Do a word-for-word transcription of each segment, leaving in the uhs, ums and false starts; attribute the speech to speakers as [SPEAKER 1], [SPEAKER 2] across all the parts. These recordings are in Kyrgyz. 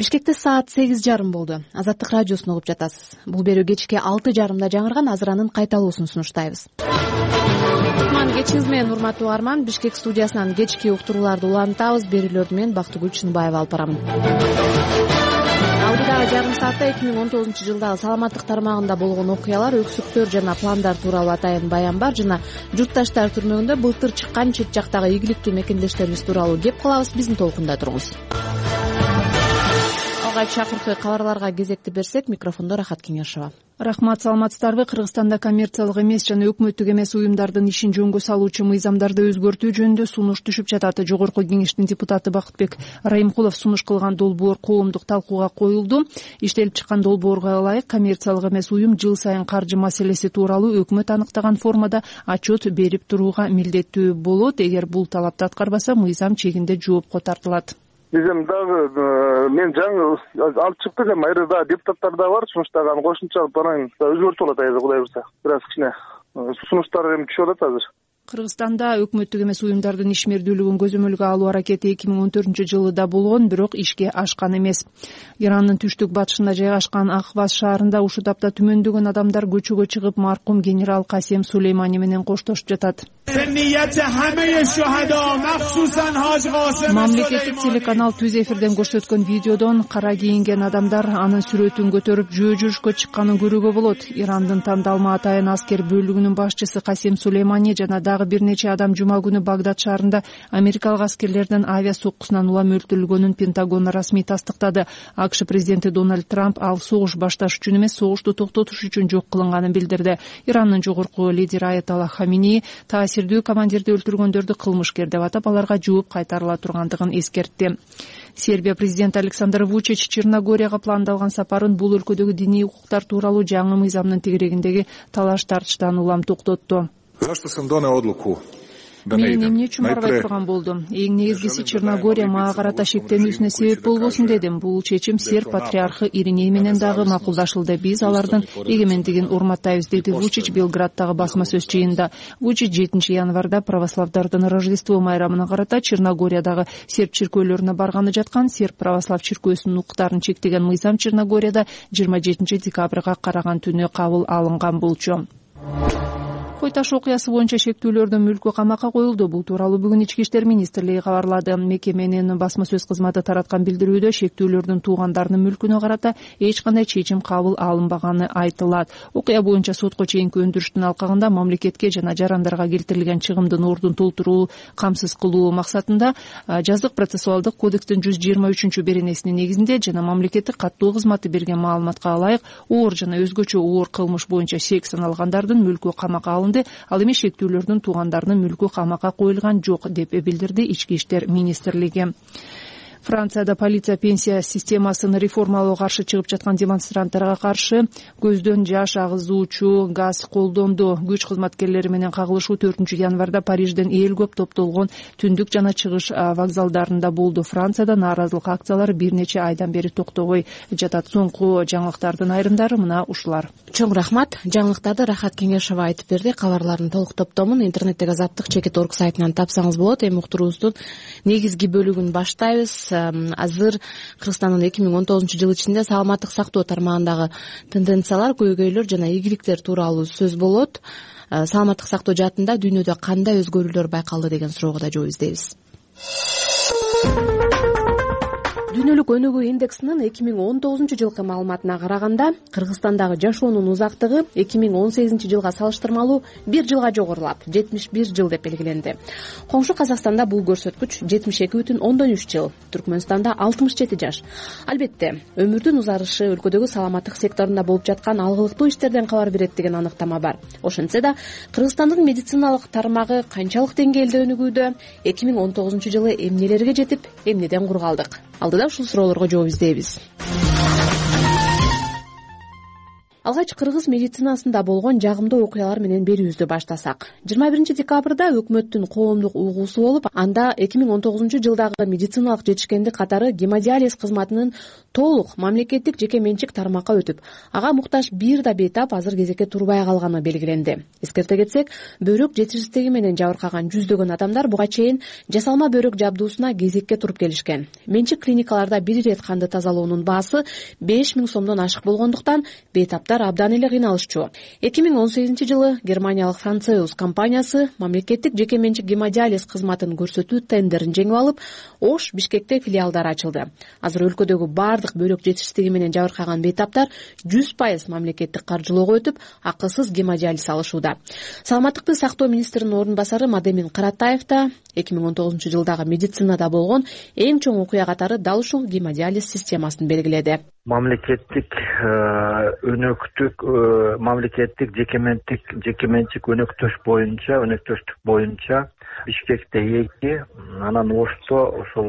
[SPEAKER 1] Бишкекте саат сегиз жарым болду. Азаттык радиосун угуп жатасыз. Бул берүү кечки алты жарымда жаңырган азыранын кайталуусун сунуштайбыз. Кутман кечиңиз менен урматтуу угарман. Бишкек студиясынан кечки уктурууларды улантабыз. Берүүлөрдү мен Бактыгүл Чынбаева алып барамын. Алдыдагы жарым саатта эки миң он тогузунчу жылдагы саламаттык тармагында болгон окуялар, өксүктөр жана пландар тууралуу атайын баян бар жана журтташтар түрмөгүндө былтыр чыккан чет жактагы ийгиликтүү мекендештерибиз тууралуу кеп калабыз. Биздин толкунда туруңуз. Алгач акыркы кабарларга кезекти берсек, микрофондо Рахат Кеңешова.
[SPEAKER 2] Рахмат, саламатсыздарбы? Кыргызстанда коммерциялык эмес жана өкмөттүк эмес уюмдардын ишин жөнгө салуучу мыйзамдарды өзгөртүү жөнүндө сунуш түшүп жатат. Жогорку кеңештин депутаты Бакытбек Райымкулов сунуш кылган долбоор коомдук талкууга коюлду. Иштелип чыккан долбоорго ылайык коммерциялык эмес уюм жыл сайын каржы маселеси тууралуу өкмөт аныктаган формада отчет берип турууга милдеттүү болот. Эгер бул талапты аткарбаса, мыйзам чегинде жоопко тартылат.
[SPEAKER 3] Бизем дагы мен жаңы алып чыкты, эми айры да депутаттар да бар, сунуштагы аны кошумча анан өзгөртүп алат азыр Кудай буйрса. Бир аз кичине сунуштар эми түшүп атат азыр.
[SPEAKER 2] Кыргызстанда өкмөттүк эмес уюмдардын ишмердүүлүгүн көзөмөлгө алуу аракети эки миң он төртүнчү жылы да болгон, бирок ишке ашкан эмес. Иранын түштүк батышында жайгашкан Акбас шаарында ушул тапта түмөндөгөн адамдар көчөгө чыгып маркум генерал Касем Сулеймани менен коштошуп жатат. Мамлекеттик телеканал Түз эфирден көрсөткөн видеодон кара кийинген адамдар анын сүрөтүн көтөрүп жөө жүрүшкө чыкканын көрүүгө болот. Ирандын тандалма атайын аскер бөлүгүнүн башчысы Касем Сулеймани жана дагы бир нече адам жума күнү Багдад шаарында америкалык аскерлердин авиа соккусунан улам өлтүрүлгөнүн Пентагон расмий тастыктады. АКШ президенти Дональд Трамп ал согуш башташ үчүн эмес, согушту токтотуш үчүн жок кылынганын билдирди. Ирандын жогорку лидери Аятолла Хаминеи таасирдүү командирди өлтүргөндөрдү кылмышкер деп атап, аларга жооп кайтарыла тургандыгын эскертти. Сербия президенти Александр Вучич Черногорияга пландалган сапарын бул өлкөдөгү диний укуктар тууралуу жаңы мыйзамдын тегерегиндеги талаш тартыштан улам токтотту. Мен эмне үчүн барбай турган болдум? Эң негизгиси Черногория мага карата шектенүүсүнө себеп болбосун дедим. Бул чечим серб патриархы Ириней менен дагы макулдашылды. Биз алардын эгемендигин урматтайбыз, деди Вучич Белграддагы басма сөз жыйынында. Вучич жетинчи январда православдардын Рождество майрамына карата Черногориядагы серб чиркөөлөрүнө барганы жаткан. Серб православ чиркөөсүнүн укуктарын чектеген мыйзам Черногорияда жыйырма жетинчи декабрга караган түнү кабыл алынган болчу. Кой таш окуясы боюнча шектүүлөрдүн мүлкү камакка коюлду. Бул тууралуу бүгүн Ички иштер министрлиги кабарлады. Мекеменин басма сөз кызматы тараткан билдирүүдө шектүүлөрдүн туугандарынын мүлкүнө карата эч кандай чечим кабыл алынбаганы айтылат. Окуя боюнча сотко чейинки өндүрүштүн алкагында мамлекетке жана жарандарга келтирилген чыгымдын ордун толтуруу камсыз кылуу максатында жаздык процессуалдык кодекстин жүз жыйырма үчүнчү беренесинин негизинде жана мамлекеттик каттоо кызматы берген маалыматка ылайык оор жана өзгөчө оор кылмыш боюнча шек саналгандардын мүлкү камакка алынды. Ал эми шектүүлөрдүн туугандарынын мүлкү камакка коюлган жок деп билдирди Ички иштер министрлиги. Францияда полиция пенсия системасын реформалоо каршы чыгып жаткан демонстранттарга каршы көздөн жаш агызуучу газ колдонду. Күч кызматкерлери менен кагылышуу төртүнчү январда Парижден эл көп топтолгон түндүк жана чыгыш вокзалдарында болду. Францияда нааразылык акциялары бир нече айдан бери токтобой жатат. Соңку жаңылыктардын айрымдары мына ушулар.
[SPEAKER 1] Чоң рахмат. Жаңылыктарды Рахат Кеңешова айтып берди. Кабарлардын толук топтомун интернеттеги азаттык чекит орг сайтынан тапсаңыз болот. Эми уктуруубуздун негизги бөлүгүн баштайбыз. Азыр Кыргызстандын эки миң он тогузунчу жыл ичинде саламаттык сактоо тармагындагы тенденциялар, көйгөйлөр жана ийгиликтер тууралуу сөз болот. Саламаттык сактоо жаатында дүйнөдө кандай өзгөрүүлөр байкалды деген суроого да жооп издейбиз. Дүйнөлүк өнүгүү индексинин эки миң он тогузунчу жылкы маалыматына караганда Кыргызстандагы жашоонун узактыгы эки миң он сегизинчи жылга салыштырмалуу бир жылга жогорулап, жетимиш бир жыл деп белгиленди. Коңшу Казакстанда бул көрсөткүч жетимиш эки бүтүн ондон үч жыл, Түркмөнстанда алтымыш жети жаш. Албетте, өмүрдүн узарышы өлкөдөгү саламаттык секторунда болуп жаткан алгылыктуу иштерден кабар берет деген аныктама бар. Ошентсе да, Кыргызстандын медициналык тармагы канчалык деңгээлде өнүгүүдө, эки миң он тогузунчу жылы эмнелерге жетип, эмнеден кур калдык? Алдыда ушул суроолорго жооп издейбиз. Алгач кыргыз медицинасында болгон жагымдуу окуялар менен берүүбүздү баштасак. жыйырма биринчи декабрда өкмөттүн коомдук угуусу болуп, анда эки миң он тогузунчу жылдагы медициналык жетишкендик катары гемодиализ кызматынын толук мамлекеттик жеке менчик тармакка өтүп, ага муктаж бир да бейтап азыр кезекке турбай калганы белгиленди. Эскерте кетсек, бөйрөк жетишсиздиги менен жабыркаган жүздөгөн адамдар буга чейин жасалма бөйрөк жабдуусуна кезекке туруп келишкен. Менчик клиникаларда бир ирет канды тазалоонун баасы беш миң сомдон ашык болгондуктан бейтаптар абдан эле кыйналышчу. эки миң он сегизинчи жылы германиялык Францеус компаниясы мамлекеттик жеке менчик гемодиализ кызматын көрсөтүү тендерин жеңип алып, Ош Бишкекте филиалдар ачылды. Азыр өлкөдөгү бардык бөйрөк жетишсиздиги менен жабыркаган бейтаптар жүз пайыз мамлекеттик каржылоого өтүп, акысыз гемодиализ алышууда. Саламаттыкты сактоо министринин орун басары Мадемин Каратаев да эки миң он тогузунчу жылдагы медицинада болгон эң чоң окуя катары дал ушул гемодиализ системасын белгиледи.
[SPEAKER 4] Мамлекеттик өнөктүк мамлекеттик жекементик жекеменчик өнөктөш боюнча өнөктөштүк боюнча Бишкекте эки, анан Ошто ошол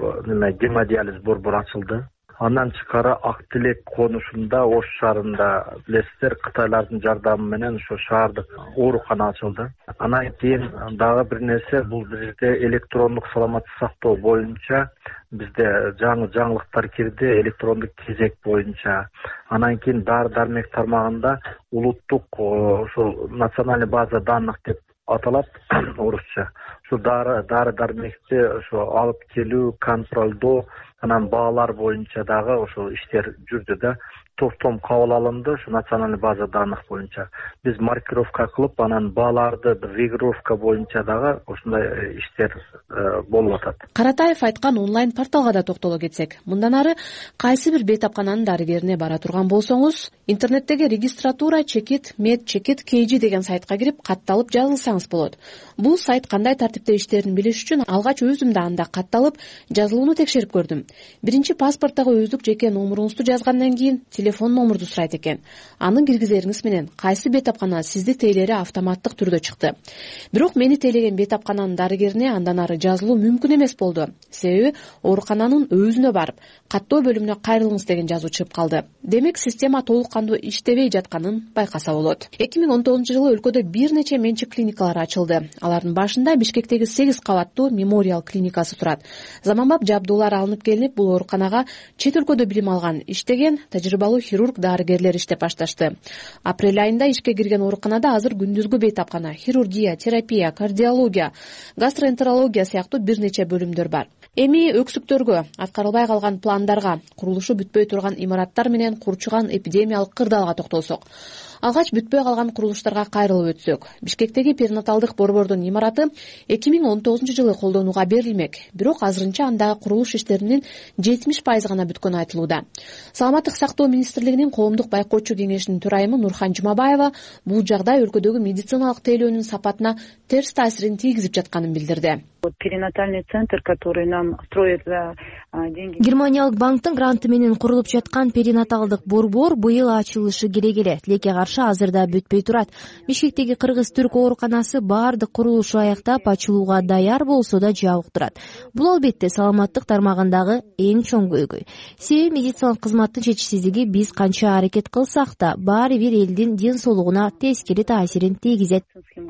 [SPEAKER 4] гемодиализ борбор ачылды. Андан чыкары Ак Тилек конушунда Ош шаарында билесиздер, Кытайлардын жардамы менен ошо шаардык оорукана ачылды. Анан кийин дагы бир нерсе, бул бизде электрондук саламаттык сактоо боюнча бизде жаңы жаңылыктар кирди, электрондук кезек боюнча. Анан кийин дары дармек тармагында улуттук ошол национальный база данных деп аталат орусча. Ошо дары дары дармекти ошо алып келүү, контролдоо, анан баалар боюнча дагы ошол иштер жүрдү да. Топтом кабыл алынды, ошо национальный база данных боюнча. Биз маркировка кылып, анан бааларды регулировка боюнча дагы ошондой иштер болуп атат.
[SPEAKER 1] Каратаев айткан онлайн порталга да токтоло кетсек, мындан ары кайсы бир бейтапкананын дарыгерине бара турган болсоңуз, интернеттеги регистратура чекит мед чекит kg деген сайтка кирип катталып жазылсаңыз болот. Бул сайт кандай тартипте иштерин билиш үчүн алгач өзүм да анда катталып жазылууну текшерип көрдүм. Биринчи паспорттогу өздүк жеке номуруңузду жазгандан кийин телефон номурду сурайт экен. Аны киргизериңиз менен кайсы бейтапкана сизди тейлери автоматтык түрдө чыкты. Бирок мени тейлеген бейтапкананын дарыгерине андан ары жазылуу мүмкүн эмес болду. Себеби оорукананын өзүнө барып, каттоо бөлүмүнө кайрылыңыз деген жазуу чыгып калды. Демек система толук кандуу иштебей жатканын байкаса болот. эки миң он тогузунчу жылы өлкөдө бир нече менчик клиникалар ачылды. Алардын башында Бишкектеги сегиз кабаттуу мемориал клиникасы турат. Заманбап жабдуулар алынып келинип, бул ооруканага чет өлкөдө билим алган, иштеген тажрыйбалуу хирург дарыгерлер иштеп башташты. Апрель айында ишке кирген ооруканада азыр күндүзгү бейтапкана, хирургия, терапия, кардиология, гастроэнтерология сыяктуу бир нече бөлүмдөр бар. Эми өксүктөргө, аткарылбай калган пландарга, курулушу бүтпөй турган имараттар менен курчуган эпидемиялык кырдаалга токтолсок. Алгач бүтпөй калган курулуштарга кайрылып өтсөк. Бишкектеги перинаталдык борбордун имараты эки миң он тогузунчу жылы колдонууга берилмек. Бирок азырынча андагы курулуш иштеринин жетимиш пайыз гана бүткөнү айтылууда. Саламаттык сактоо министрлигинин коомдук байкоочу кеңешинин төрайымы Нурхан Жумабаева бул жагдай өлкөдөгү медициналык тейлөөнүн сапатына терс таасирин тийгизип жатканын билдирди.
[SPEAKER 5] Перинатальный центр, который нам строит за деньги.
[SPEAKER 6] Германиялык банктын гранты менен курулуп жаткан перинаталдык борбор быйыл ачылышы керек эле. Тилекке каршы азырда бүтпөй турат. Бишкектеги Кыргыз-Түрк ооруканасы баардык курулушу аяктап ачылууга даяр болсо да жабык турат. Бул албетте саламаттык тармагындагы эң чоң көйгөй. Себеби медициналык кызматтын жетишсиздиги биз канча аракет кылсак да баары бир элдин ден соолугуна тескери таасирин тийгизет.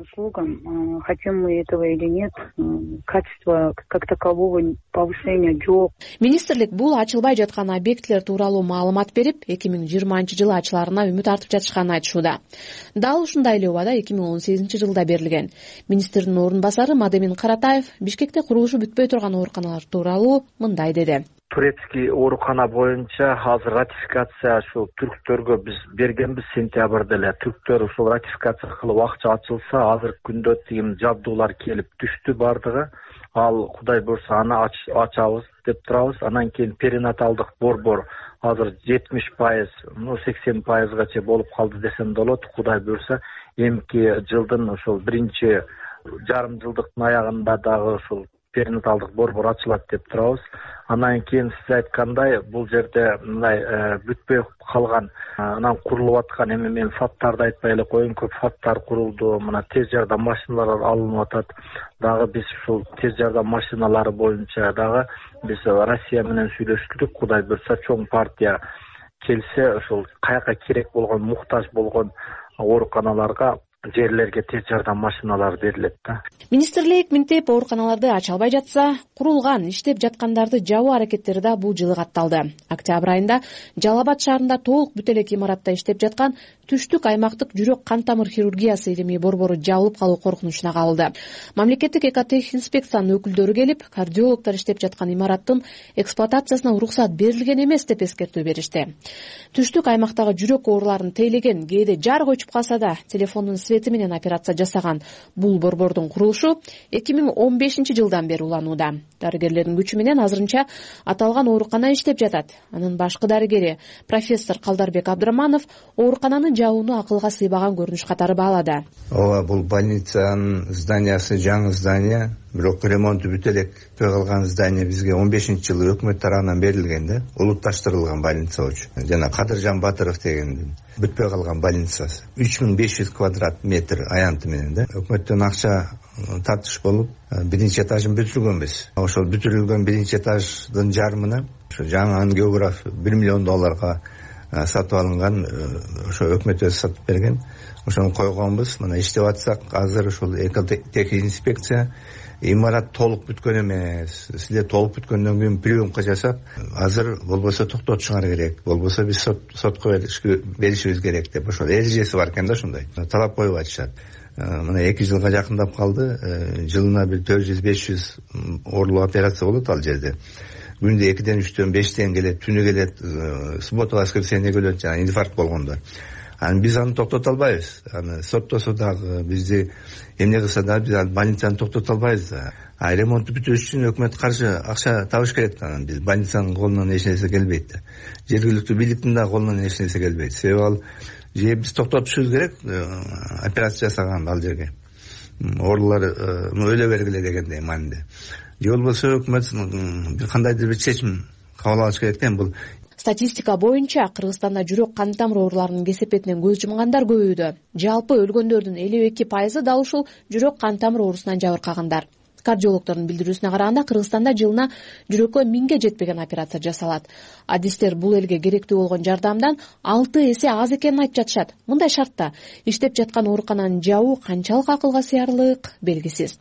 [SPEAKER 5] Хотим мы этого или нет, качество как такового повышения жок.
[SPEAKER 1] Министрлик бул ачылбай жаткан объектилер тууралуу маалымат берип, эки миң жыйырманчы жылы ачыларына үмүт артып жатышканын айтышууда. Дал ушундай эле убада эки миң он сегизинчи жылда берилген. Министрдин орун басары Мадемин Каратаев Бишкекте курулушу бүтпөй турган ооруканалар тууралуу мындай деди.
[SPEAKER 4] Турецкий оорукана боюнча азыр ратификация ушул түрктөргө биз бергенбиз сентябрда эле. Түрктөр ушул ратификация кылып акча ачылса, азыркы күндө тигим жабдуулар келип түштү бардыгы. Ал Кудай буйрса аны ачабыз деп турабыз. Анан кийин перинаталдык борбор азыр жетимиш пайыз, ну сексен пайызгача болуп калды десем да болот. Кудай буйрса эмки жылдын ошол биринчи жарым жылдыктын аягында дагы ушул перинаталдык борбор ачылат деп турабыз. Анан кийин сиз айткандай, бул жерде мындай бүтпөй калган, анан курулуп аткан эми мен фаттарды айтпай эле коеюн, көп фаттар курулду. Мына тез жардам машиналары алынып атат. Дагы биз ушул тез жардам машиналары боюнча дагы биз Россия менен сүйлөштүк. Кудай буйрса чоң партия келсе ошол каяка керек болгон муктаж болгон ооруканаларга жерлерге тез жардам машиналары берилет да.
[SPEAKER 1] Министрлик минтеп ооруканаларды ача албай жатса, курулган, иштеп жаткандарды жабуу аракеттери да бул жылы катталды. Октябрь айында Жалал Абад шаарында толук бүт элек имаратта иштеп жаткан түштүк аймактык жүрөк кан тамыр хирургиясы илимий борбору жабылып калуу коркунучуна калды. Мамлекеттик экотех инспекциянын өкүлдөрү келип, кардиологдор иштеп жаткан имараттын эксплуатациясына уруксат берилген эмес деп эскертүү беришти. Түштүк аймактагы жүрөк ооруларын тейлеген, кээде жарык өчүп калса да телефондун свети менен операция жасаган бул борбордун курулушу эки миң он бешинчи жылдан бери уланууда. Дарыгерлердин күчү менен азырынча аталган оорукана иштеп жатат. Анын башкы дарыгери профессор Калдарбек Абдыраманов оорукананын жабууну акылга сыйбаган көрүнүш катары баалады.
[SPEAKER 7] Ооба, бул больницанын зданиясы жаңы здания, бирок ремонту бүт элек бүтпөй калган здания бизге он бешинчи жылы өкмөт тарабынан берилген да, улутташтырылган больница болчу. Жана Кадыржан Батыров деген бүтпөй калган больницасы. үч миң беш жүз квадрат метр аянты менен да. Өкмөттөн акча тартыш болуп, биринчи этажын бүтүргөнбүз. Ошол бүтүрүлгөн биринчи этаждын жарымына ошо жаңы ангиограф бир миллион долларга сатып алынган, ошо өкмөт өзү сатып берген. Ошону койгонбуз. Мына иштеп атсак, азыр ошол экотех инспекция имарат толук бүткөн эмес. Силер толук бүткөндөн кийин приемка жасап, азыр болбосо токтотушуңар керек, болбосо биз сотко беришибиз керек деп ошол эрежеси бар экен да, ошондой талап коюп атышат. Мына эки жылга жакындап калды. Жылына бир төрт жүз беш жүз оорулуу операция болот ал жерде. Күндө экиден үчтөн бештен келет, түнү келет, суббота воскресенье келет, жана инфаркт болгондор. Аны биз аны токтото албайбыз. Аны соттосо дагы, бизди эмне кылса да биз ал больницаны токтото албайбыз. А ремонтту бүтүрүш үчүн өкмөт каршы акча табыш керек да. Биз больницанын колунан эч нерсе келбейт да. Жергиликтүү бийликтин да колунан эч нерсе келбейт. Себеби ал же биз токтотушубуз керек операция жасаган ал жерге. Оорулар өлө бергиле дегендей маанинде. Же болбосо өкмөт бир кандайдыр бир чечим кабыл алыш керек экен. Бул
[SPEAKER 1] статистика боюнча Кыргызстанда жүрөк кан тамыр ооруларынын кесепетинен көз жумгандар көбөйдү. Жалпы өлгөндөрдүн элүү эки пайызы дал ушул жүрөк кан тамыр оорусунан жабыркагандар. Кардиологдордун билдирүүсүнө караганда Кыргызстанда жылына жүрөккө миңге жетпеген операция жасалат. Адистер бул элге керектүү болгон жардамдан алты эсе аз экенин айтып жатышат. Мындай шартта иштеп жаткан оорукананын жабуу канчалык акылга сыярлык белгисиз.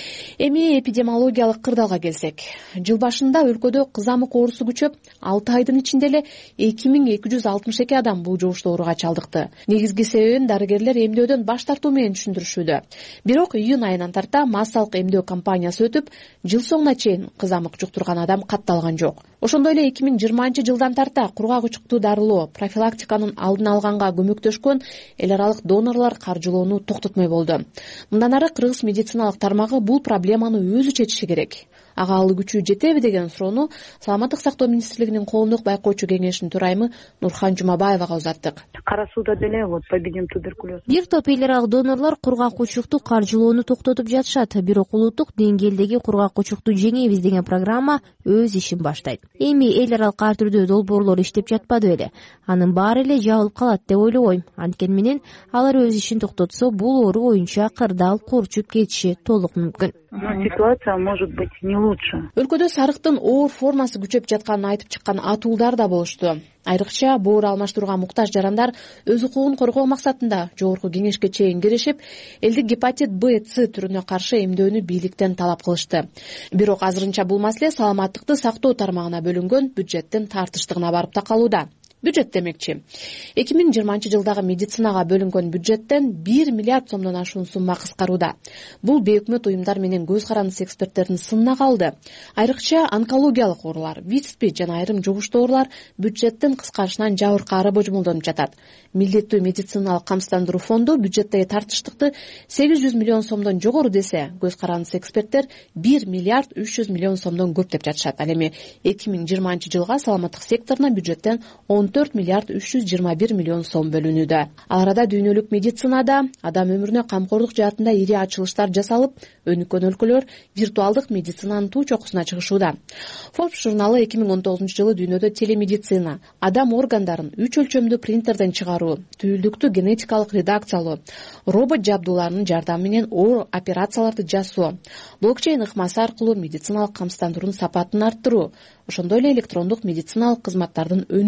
[SPEAKER 1] Эми эпидемиологиялык кырдаалга келсек, жыл башында өлкөдө кызамык оорусу күчөп, алты айдын ичинде эле эки миң эки жүз алтымыш эки адам бул жугуштуу ооруга чалдыкты. Негизги себебин дарыгерлер эмдөөдөн баш тартуу менен түшүндүрүшүүдө. Бирок июнь айынан тарта массалык эмдөө кампаниясы өтүп, жыл соңуна чейин кызамык жуктурган адам катталган жок. Ошондой эле эки миң жыйырманчы жылдан тарта кургак учукту дарылоо, профилактиканын алдын алганга көмөктөшкөн эл аралык донорлор каржылоону токтотмой болду. Мындан ары Кыргыз медициналык тармагы бул проблеманы өзү чечиши керек. Ага алы күчү жетеби деген суроону Саламаттык сактоо министрлигинин коомдук байкоочу кеңешинин төрайымы Нурхан Жумабаевага узаттык.
[SPEAKER 5] Кара сууда деле вот победим туберкулез.
[SPEAKER 6] Бир топ эл аралык донорлор кургак учукту каржылоону токтотуп жатышат. Бирок улуттук деңгээлдеги кургак учукту жеңебиз деген программа өз ишин баштайт. Эми эл аралык ар түрдүү долбоорлор иштеп жатпады беле. Анын баары эле жабылып калат деп ойлобойм. Анткени менен алар өз ишин токтотсо, бул оору боюнча кырдаал курчуп кетиши толук мүмкүн.
[SPEAKER 5] Но ситуация может быть не лучше.
[SPEAKER 1] Өлкөдө сарыктын оор формасы күчөп жатканын айтып чыккан атуулдар да болушту. Айрыкча боор алмаштырууга муктаж жарандар өз укугун коргоо максатында жогорку кеңешке чейин киришип, элди гепатит Б, С түрүнө каршы эмдөөнү бийликтен талап кылышты. Бирок азырынча бул маселе саламаттыкты сактоо тармагына бөлүнгөн бюджеттин тартыштыгына барып такалууда. Бюджет демекчи. эки миң жыйырманчы жылдагы медицинага бөлүнгөн бюджеттен бир миллиард сомдон ашуун сумма кыскарууда. Бул бейөкмөт уюмдар менен көз карандысы эксперттердин сынына калды. Айрыкча онкологиялык оорулар, ВИЧ-СПИД жана айрым жугуштуу оорулар бюджеттин кыскарышынан жабыркаары божомолдонуп жатат. Милдеттүү медициналык камсыздандыруу фонду бюджеттеги тартыштыкты сегиз жүз миллион сомдон жогору десе, көз карандысы эксперттер бир миллиард үч жүз миллион сомдон көп деп жатышат. Ал эми эки миң жыйырманчы жылга саламаттык секторуна бюджеттен он төрт миллиард үч жүз жыйырма бир миллион сом бөлүнүүдө. Ал арада дүйнөлүк медицинада адам өмүрүнө камкордук жаатында ири ачылыштар жасалып, өнүккөн өлкөлөр виртуалдык медицинанын туу чокусуна чыгышууда. Forbes журналы эки миң он тогузунчу жылы дүйнөдө телемедицина, адам органдарын үч өлчөмдүү принтерден чыгаруу, түйүлдүктү генетикалык редакциялоо, робот жабдууларынын жардамы менен оор операцияларды жасоо, блокчейн ыкмасы аркылуу медициналык камсыздандыруунун сапатын арттыруу, ошондой эле электрондук медициналык кызматтардын өнүгүүсүн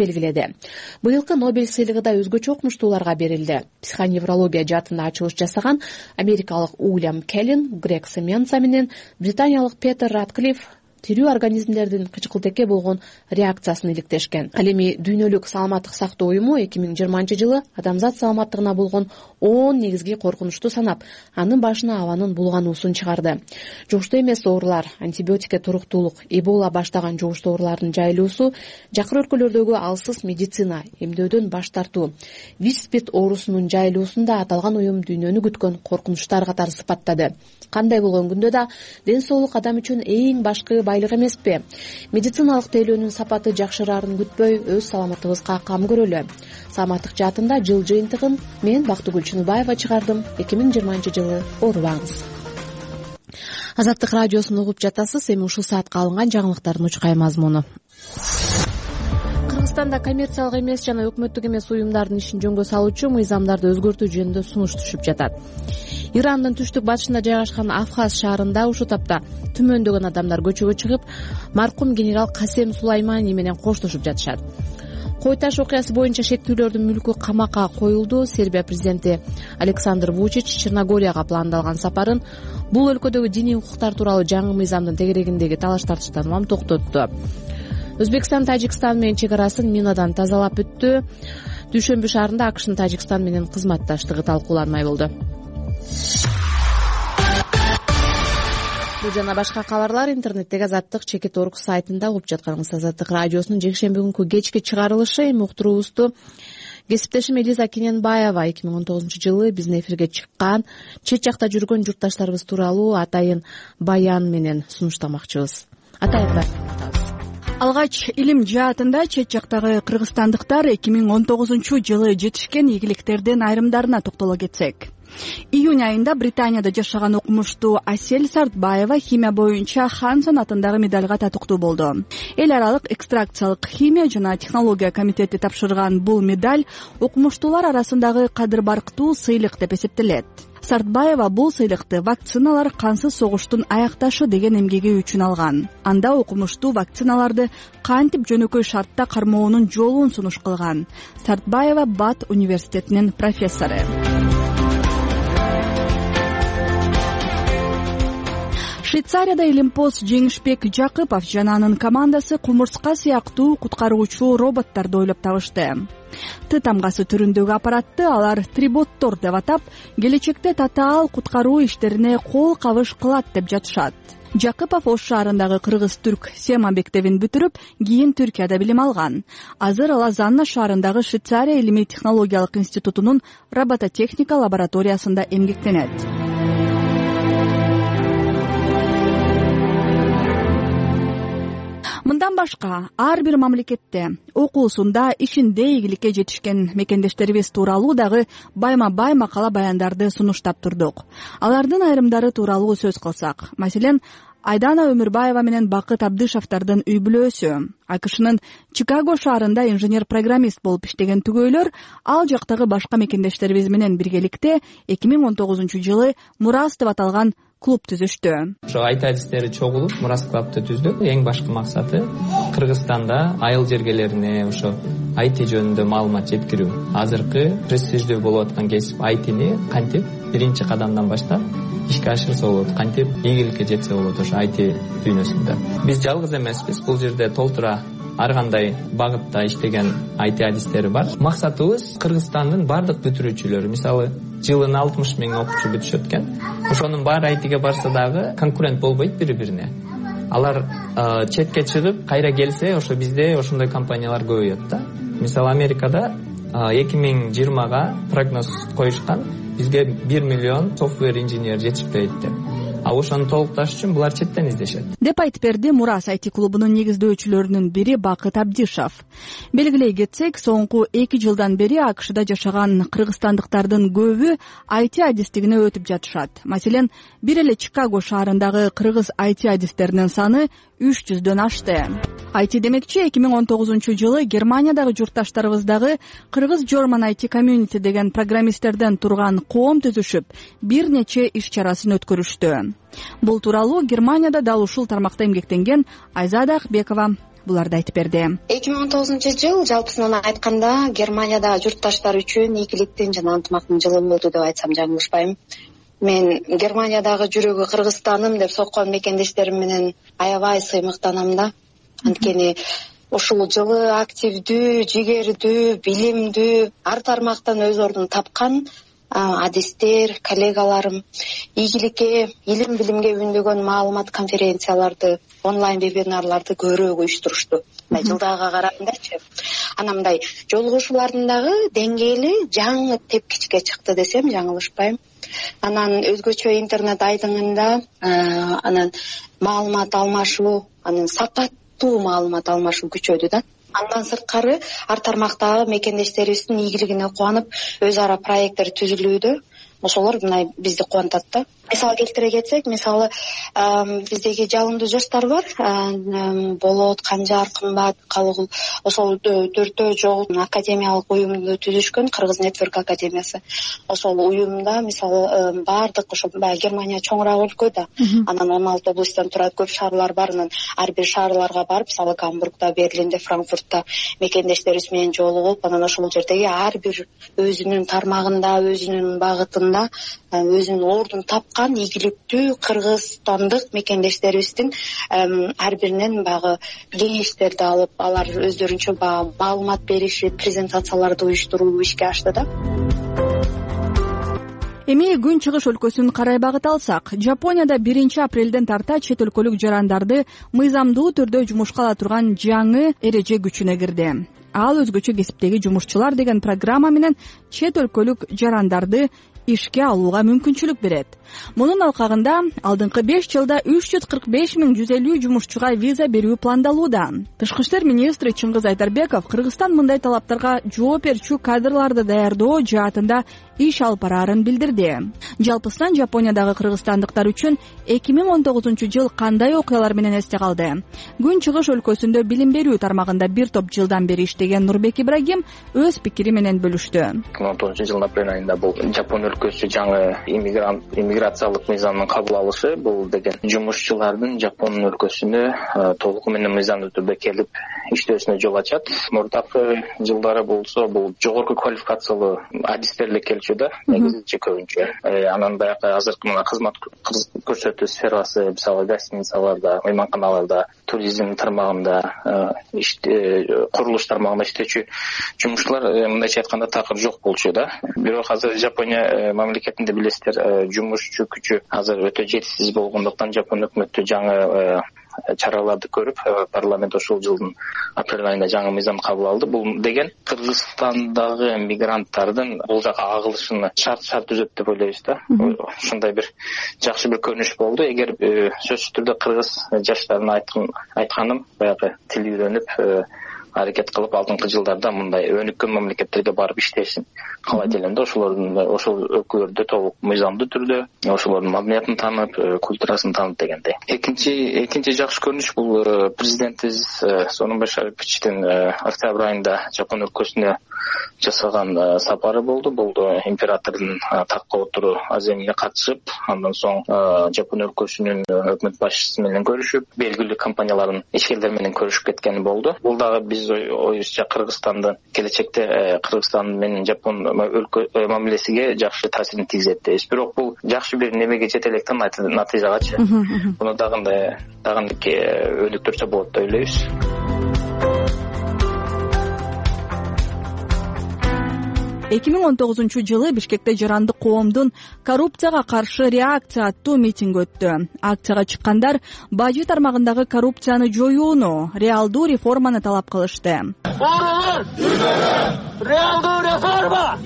[SPEAKER 1] белгиледи. Быйылкы Нобель сыйлыгы да өзгөчө окумуштууларга берилди. Психоневрология жаатында ачылыш жасаган америкалык Уильям Келлин, Грег Семенца менен британиялык Петер Ратклифф тирүү организмдердин кычкылтекке болгон реакциясын иликтешкен. Ал эми Дүйнөлүк саламаттык сактоо уюму эки миң жыйырманчы жылы адамзат саламаттыгына болгон он негизги коркунучту санап, анын башына абанын булгануусун чыгарды. Жугуштуу эмес оорулар, антибиотикке туруктуулук, Эбола баштаган жугуштуу оорулардын жайылуусу, жакыр өлкөлөрдөгү алсыз медицина, эмдөөдөн баш тартуу, ВИС-спид оорусунун жайылуусун да аталган уюм дүйнөнү күткөн коркунучтар катары сыпаттады. Кандай болгон күндө да ден соолук адам үчүн эң башкы байлык эмеспи? Медициналык тейлөөнүн сапаты жакшыраарын күтпөй өз саламаттыгыбызга кам көрөлү. Саламаттык жаатында жыл жыйынтыгын мен Бактыгүл Чыныбаева чыгардым. эки миң жыйырманчы жылы оорубаңыз. Азаттык радиосун угуп жатасыз. Эми ушул саатка алынган жаңылыктардын учкай мазмуну. Кыргызстанда коммерциялык эмес жана өкмөттүк эмес уюмдардын ишин жөнгө салуучу мыйзамдарды өзгөртүү жөнүндө сунуш түшүп жатат. Ирандын түштүк батышында жайгашкан Афхаз шаарында ушул тапта түмөндөгөн адамдар көчөгө чыгып, маркум генерал Касем Сулаймани менен коштошуп жатышат. Кой таш окуясы боюнча шектүүлөрдүн мүлкү камакка коюлду. Сербия президенти Александр Вучич Черногорияга пландалган сапарын бул өлкөдөгү диний укуктар тууралуу жаңы мыйзамдын тегерегиндеги талаш тартыштан улам токтотту. Өзбекстан Тажикстан менен чек арасын минадан тазалап бүттү. Дүйшөмбү шаарында АКШнын Тажикстан менен кызматташтыгы талкууланмай болду. Бул жана башка кабарлар интернеттеги Азаттык чекит орг сайтында угуп жатканыңыз. Азаттык радиосунун жекшемби күнкү кечки чыгарылышы. Эми уктуруубузду кесиптешим Элиза Кененбаева эки миң он тогузунчу жылы биздин эфирге чыккан чет жакта жүргөн журтташтарыбыз тууралуу атайын баян менен сунуштамакчыбыз. Атайын
[SPEAKER 8] алгач илим жаатында чет жактагы кыргызстандыктар эки миң он тогузунчу жылы жетишкен ийгиликтердин айрымдарына токтоло кетсек. Июнь айында Британияда жашаган окумуштуу Асель Сартбаева химия боюнча Хансон атындагы медальга татыктуу болду. Эл аралык экстракциялык химия жана технология комитети тапшырган бул медаль окумуштуулар арасындагы кадыр барктуу сыйлык деп эсептелет. Сартбаева бул сыйлыкты вакциналар кансыз согуштун аякташы деген эмгеги үчүн алган. Анда окумуштуу вакциналарды кантип жөнөкөй шартта кармоонун жолун сунуш кылган. Сартбаева Бат университетинин профессору. Швейцарияда илимпоз Жеңишбек Жакыпов жана анын командасы кумурска сыяктуу куткаруучу роботторду ойлоп табышты. Т тамгасы түрүндөгү аппаратты алар триботтор деп атап, келечекте татаал куткаруу иштерине кол кабыш кылат деп жатышат. Жакыпов Ош шаарындагы кыргыз-түрк Сема мектебин бүтүрүп, кийин Түркияда билим алган. Азыр ал Лозанна шаарындагы Швейцария илимий технологиялык институтунун робототехника лабораториясында эмгектенет. Мындан башка ар бир мамлекетте окуусунда ишинде ийгиликке жетишкен мекендештерибиз тууралуу дагы байма-бай макала баяндарды сунуштап турдук. Алардын айрымдары тууралуу сөз кылсак, маселен, Айдана Өмүрбаева менен Бакыт Абдышевдардын үй бүлөөсү, АКШнын Чикаго шаарында инженер-программист болуп иштеген түгөйлөр ал жактагы башка мекендештерибиз менен биргеликте эки миң он тогузунчу жылы Мурас деп аталган клуб түзүштү.
[SPEAKER 9] Ошо айт адистери чогулуп Мурас клубду түздүк. Эң башкы максаты Кыргызстанда айыл жергелерине ошо ай ти жөнүндө маалымат жеткирүү. Азыркы престиждүү болуп аткан кесип ай тини кантип биринчи кадамдан баштап ишке ашырса болот, кантип ийгиликке жетсе болот ошо ай ти дүйнөсүндө. Биз жалгыз эмеспиз. Бул жерде толтура ар кандай багытта иштеген ай ти адистери бар. Максатыбыз Кыргызстандын бардык бүтүрүүчүлөрү, мисалы, жылына алтымыш миң окуучу бүтүшөт экен. Ошонун баары ай тиге барса дагы конкурент болбойт бири-бирине. Алар четке чыгып, кайра келсе, ошо бизде ошондой компаниялар көбөйөт да. Мисалы, Америкада эки миң жыйырмага прогноз коюшкан, бизге бир миллион софтвер инженер жетишпейт деп. А ошону толукташ үчүн булар четтен издешет.
[SPEAKER 8] Деп айтып берди Мурас ай ти клубунун негиздөөчүлөрүнүн бири Бакыт Абдишев. Белгилей кетсек, соңку эки жылдан бери АКШда жашаган кыргызстандыктардын көбү ай ти адистигине өтүп жатышат. Маселен, бир эле Чикаго шаарындагы кыргыз ай ти адистеринин саны үч жүздөн ашты. ай ти демекчи эки миң он тогузунчу жылы Германиядагы журтташтарыбыздагы Кыргыз German ай ти Community деген программисттерден турган коом түзүшүп, бир нече иш чарасын өткөрүштү. Бул тууралуу Германияда дал ушул тармакта эмгектенген Айзада Акбекова буларды айтып берди.
[SPEAKER 10] эки миң он тогузунчу жыл жалпысынан айтканда Германияда журтташтар үчүн ийгиликтин жана ынтымактын жылы болду деп айтсам жаңылышпайм. Мен Германиядагы жүрөгү Кыргызстаным деп соккон мекендештерим менен аябай сыймыктанам да. Анткени ушул жылы активдүү, жигердүү, билимдүү, ар тармактан өз ордун тапкан адистер, коллегаларым ийгиликке, илим билимге үндөгөн маалымат конференцияларды, онлайн вебинарларды көбүрөөк уюштурушту. Жылдага карагандачы. Анан мындай жолугушуулардын дагы деңгээли жаңы тепкичке чыкты десем жаңылышпайм. Анан өзгөчө интернет айдыңында анан маалымат алмашуу, анан сапаттуу маалымат алмашуу күчөдү да. Андан сырткары ар тармактагы мекендештерибиздин ийгилигине кубанып, өз ара проекттер түзүлүүдө. Ошолор мындай бизди кубантат да. Мисал келтире кетсек, мисалы биздеги жалындуу жаштар бар. Болот, Канжар, Кымбат, Калыгул. Ошол төртөө жол академиялык уюмду түзүшкөн Кыргыз Network академиясы. Ошол уюмда мисалы бардык ошол Германия чоңураак өлкө да. Анан он алты областтан турат, көп шаарлар бар. Анан ар бир шаарларга барып, мисалы Гамбургда, Берлинде, Франкфуртта мекендештерибиз менен жолугуп, анан ошол жердеги ар бир өзүнүн тармагында, өзүнүн багытында өзүнүн ордун тапкан ийгиликтүү кыргызстандык мекендештерибиздин ар биринен багы кеңештерди алып, алар өздөрүнчө багы маалымат беришип, презентацияларды уюштуруу ишке ашты да.
[SPEAKER 8] Эми Күн Чыгыш өлкөсүн карай багыт алсак, Жапонияда биринчи апрелден тарта чет өлкөлүк жарандарды мыйзамдуу түрдө жумушка ала турган жаңы эреже күчүнө кирди. Ал өзгөчө кесиптеги жумушчулар деген программа менен чет өлкөлүк жарандарды ишке алууга мүмкүнчүлүк берет. Мунун алкагында алдыңкы беш жылда үч жүз кырк беш миң жүз элүү жумушчуга виза берүү пландалууда. Тышкы иштер министри Чыңгыз Айдарбеков Кыргызстан мындай талаптарга жооп берчү кадрларды даярдоо жаатында иш алып бараарын билдирди. Жалпысынан Жапониядагы кыргызстандыктар үчүн эки миң он тогузунчу жыл кандай окуялар менен эсте калды? Күн Чыгыш өлкөсүндө билим берүү тармагында бир топ жылдан бери иштеген Нурбек Ибрагим өз пикири менен бөлүштү.
[SPEAKER 11] эки миң он тогузунчу жылдын апрель айында бул Жапон өлкөсү жаңы иммигрант иммиграциялык мыйзамдын кабыл алышы, бул деген жумушчулардын Жапон өлкөсүнө толугу менен мыйзамдуу түрдө келип иштөөсүнө жол ачат. Мурдакы жылдары болсо бул жогорку квалификациялуу адистерлик келчү да, негизинче көбүнчө. Анан баягы азыркы мына кызмат көрсөтүү сферасы, мисалы гостиницаларда, мейманканаларда, туризм тармагында, курулуш тармагында иштечү жумушчулар мындайча айтканда такыр жок болчу да. Бирок азыр Жапония мамлекетинде билесиздер, жумушчу күчү азыр өтө жетишсиз болгондуктан Жапон өкмөтү жаңы чараларды көрүп, парламент ошол жылдын апрель айында жаңы мыйзам кабыл алды. Бул деген Кыргызстандагы мигранттардын бул жака агылышын шарт-шарт түзөт деп ойлойбуз да. Ушундай бир жакшы бир көрүнүш болду. Эгер сөзсүз түрдө кыргыз жаштарына айтканым, баягы тил үйрөнүп аракет кылып алдыңкы жылдарда мындай өнүккөн мамлекеттерге барып иштешин каалайт элем да. Ошолордун ошол өлкөлөрдө толук мыйзамдуу түрдө ошолордун маданиятын таанып, культурасын таанып дегендей. Экинчи экинчи жакшы көрүнүш бул президентибиз Сооронбай Шариповичтин октябрь айында Жапон өлкөсүнө жасаган сапары болду. Бул императордун такка отуруу аземине катышып, андан соң Жапон өлкөсүнүн өкмөт башчысы менен көрүшүп, белгилүү компаниялардын ишкерлери менен көрүшүп кеткени болду. Бул дагы биз оюбузча Кыргызстанды келечекте Кыргызстан менен Жапон өлкө мамилесиге жакшы таасирин тийгизет дейбиз. Бирок бул жакшы бир немеге жете электен натыйжагачы. Муну дагы дагы өнүктүрсө болот деп ойлойбуз.
[SPEAKER 8] эки миң он тогузунчу жылы Бишкекте жарандык коомдун коррупцияга каршы реакция аттуу митинг өттү. Акцияга чыккандар бажы тармагындагы коррупцияны жоюуну, реалдуу реформаны талап кылышты. Реалдуу реформа!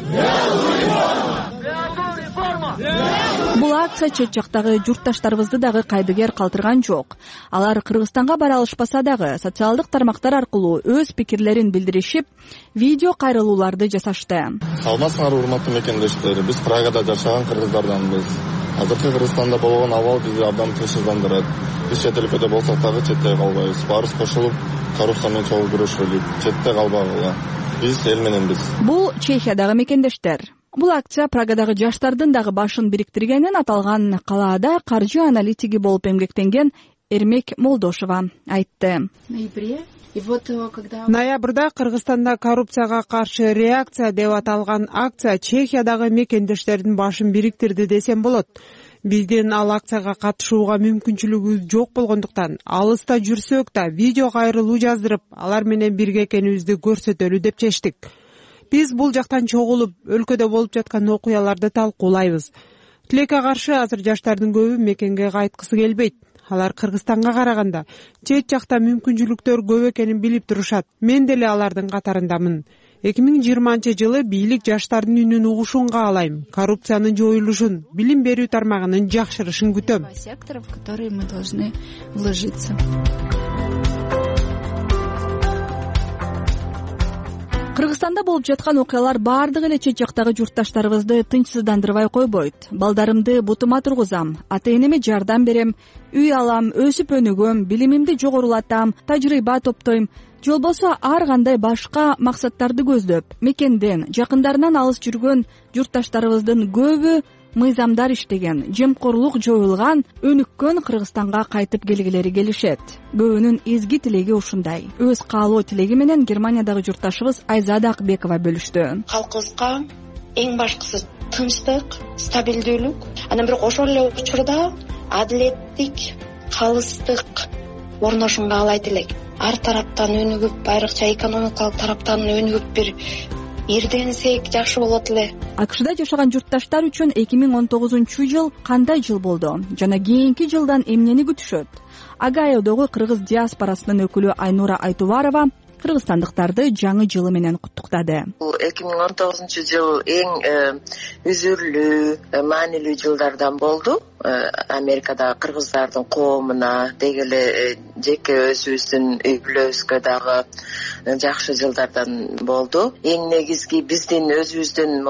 [SPEAKER 8] Бул акция чет жактагы журтташтарыбызды дагы кайдыгер калтырган жок. Алар Кыргызстанга бара алышпаса дагы социалдык тармактар аркылуу өз пикирлерин билдиришип, видео кайрылууларды жасашты.
[SPEAKER 12] Саламатсыңар, урматтуу мекендештер. Биз Прагада жашаган кыргыздарданбыз. Азыркы Кыргызстанда болгон абал бизди абдан тынчсыздандырат. Биз чет өлкөдө болсок дагы четте калбайбыз. Баарыбыз кошулуп, коррупция менен чогуу күрөшөлүк. Четте калбагыла. Биз эл мененбиз.
[SPEAKER 8] Бул Чехиядагы мекендештер. Бул акция Прагадагы жаштардын дагы башын бириктиргенин, аталган калаада каржы аналитиги болуп эмгектенген Эрмек Молдошева айтты.
[SPEAKER 13] Ноябрда Кыргызстанда коррупцияга каршы реакция деп аталган акция Чехиядагы мекендештердин башын бириктирди десем болот. Биздин ал акцияга катышууга мүмкүнчүлүгүбүз жок болгондуктан алыста жүрсөк да видео кайрылуу жаздырып, алар менен бирге экенибизди көрсөтөлү деп чечтик. Биз бул жактан чогулуп, өлкөдө болуп жаткан окуяларды талкуулайбыз. Тилекке каршы азыр жаштардын көбү мекенге кайткысы келбейт. Алар Кыргызстанга караганда чет жакта мүмкүнчүлүктөр көп экенин билип турушат. Мен деле алардын катарындамын. эки миң жыйырманчы жылы бийлик жаштардын үнүн угушун каалайм. Коррупциянын жоюлушун, билим берүү тармагынын жакшырышын күтөм.
[SPEAKER 8] Секторов, в которые мы должны вложиться. Кыргызстанда болуп жаткан окуялар баардык эле чет жактагы журтташтарыбызды тынчсыздандырбай койбойт. Балдарымды бутума тургузам, ата-энеме жардам берем, үй алам, өсүп өнүгөм, билимимди жогорулатам, тажрыйба топтойм. Же болбосо ар кандай башка максаттарды көздөп, мекенден, жакындарынан алыс жүргөн журтташтарыбыздын көбү мыйзамдар иштеген, жемкорлук жоюлган, өнүккөн Кыргызстанга кайтып келгилери келишет. Көбүнүн изги тилеги ушундай. Өз каалоо тилеги менен Германиядагы журтташыбыз Айзада Акбекова бөлүштү.
[SPEAKER 10] Калкыбызга эң башкысы тынчтык, стабилдүүлүк, анан бирок ошол эле учурда адилеттик, калыстык орношун каалайт элек. Ар тараптан өнүгүп, айрыкча экономикалык тараптан өнүгүп бир ирденсек жакшы болот эле.
[SPEAKER 8] АКШда жашаган журтташтар үчүн эки миң он тогузунчу жыл кандай жыл болду жана кийинки жылдан эмнени күтүшөт? Агайодогу кыргыз диаспорасынын өкүлү Айнура Айтубарова кыргызстандыктарды жаңы жылы менен куттуктады.
[SPEAKER 14] Бул эки миң он тогузунчу жыл эң үзүрлүү, маанилүү жылдардан болду. Америкада кыргыздардын коомуна, деги эле жеке өзүбүздүн үй бүлөбүзгө дагы жакшы жылдардан болду. Эң негизги биздин өзүбүздүн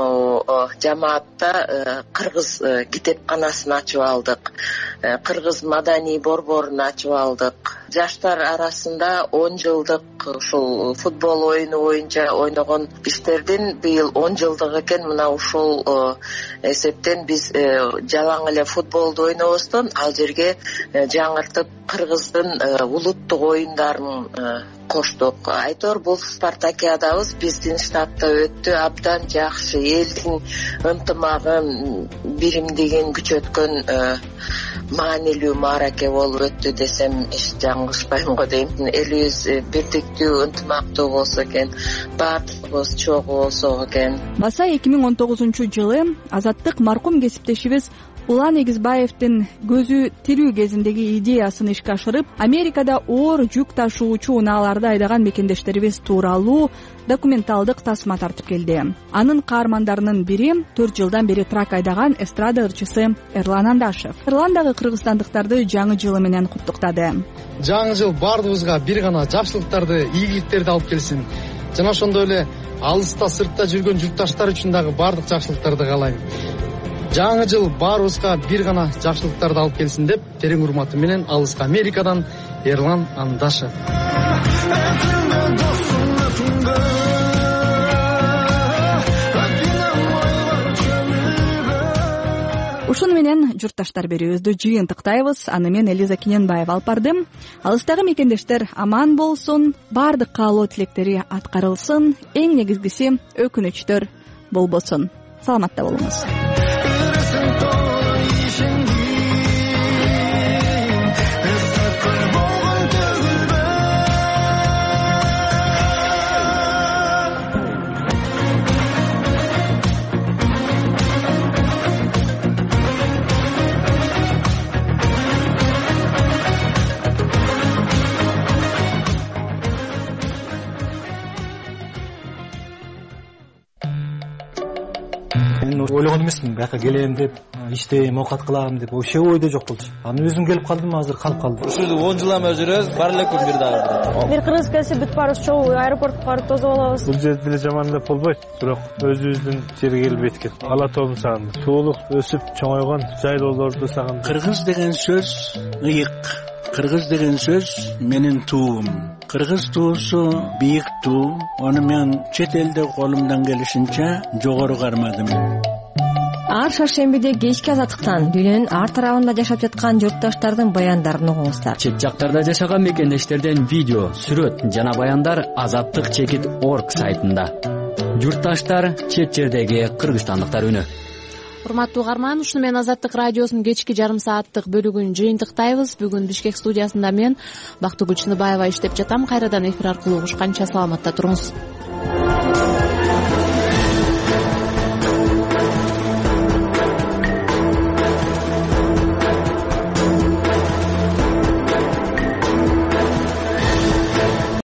[SPEAKER 14] жамаатта кыргыз китепканасын ачып алдык. Кыргыз маданий борборун ачып алдык. Жаштар арасында он жылдык ушул футбол оюну боюнча ойногон иштердин быйыл он жылдык экен. Мына ушул эсептен биз жалаң эле футболду ойнобостон ал жерге жаңыртып кыргыздын улуттук оюндарын коштук. Айтор бул спартакиадабыз биздин штатта өттү, абдан жакшы, элдин ынтымагын, биримдигин күчөткөн маанилүү маараке болуп өттү десем эч жаңылышпайм го дейм. Элибиз бирдиктүү, ынтымактуу болсо экен, баардыгыбыз чогуу болсо экен.
[SPEAKER 8] Баса эки миң он тогузунчу жылы Азаттык маркум кесиптешибиз Улан Эгизбаевдин көзү тирүү кезиндеги идеясын ишке ашырып, Америкада оор жүк ташуучу унааларды айдаган мекендештерибиз тууралуу документалдык тасма тартып келди. Анын каармандарынын бири төрт жылдан бери трак айдаган эстрада ырчысы Эрлан Андашев. Эрлан дагы кыргызстандыктарды жаңы жылы менен куттуктады.
[SPEAKER 15] Жаңы жыл баардыгыбызга бир гана жакшылыктарды, ийгиликтерди алып келсин. Жана ошондой эле алыста, сыртта жүргөн журтташтар үчүн дагы баардык жакшылыктарды каалайм. Жаңы жыл баарыбызга бир гана жакшылыктарды алып келсин деп, терең урматым менен Алыска Америкадан Эрлан Андашев.
[SPEAKER 8] Ушуну менен журтташтар берүүбүздү жыйынтыктайбыз. Аны мен Элиза Кененбаева алып бардым. Алыстагы мекендештер аман болсун, баардык каалоо тилектери аткарылсын, эң негизгиси өкүнүчтөр болбосун. Саламатта болуңуз.
[SPEAKER 16] Ойлогон эмесмин, бияка келем деп, иштейм, оокат кылам деп, вообще ойдо жок болчу. Анан өзүм келип калдым, азыр калып калдым.
[SPEAKER 17] Ушул он жыл эме жүрөбүз, бар эле күн бир дагы.
[SPEAKER 18] Бир кыргыз келсе бүт баарыбыз чогуу аэропортко барып тосуп алабыз.
[SPEAKER 19] Бул жерди деле жаман деп болбойт, бирок өзүбүздүн жерге келбейт экен. Ала тообун сагындым. Суулук өсүп чоңойгон жайлоолорду сагындым.
[SPEAKER 20] Кыргыз деген сөз ыйык. Кыргыз деген сөз менин туум. Кыргыз туусу бийик туу. Аны мен чет элде колумдан келишинче жогору кармадым.
[SPEAKER 21] ар шаршембиде кечки азаттыктан дүйнөнүн ар тарабында жашап жаткан журтташтардын баяндарын угуңуздар.
[SPEAKER 22] Чет жактарда жашаган мекендештерден видео, сүрөт жана баяндар азаттык чекит орг сайтында. Журтташтар, чет жердеги кыргызстандыктар үнү.
[SPEAKER 1] Урматтуу угарман, ушуну менен Азаттык радиосунун кечки жарым сааттык бөлүгүн жыйынтыктайбыз. Бүгүн Бишкек студиясында мен Бактыгүл Чыныбаева иштеп жатам. Кайрадан эфир аркылуу угушканча саламатта туруңуз.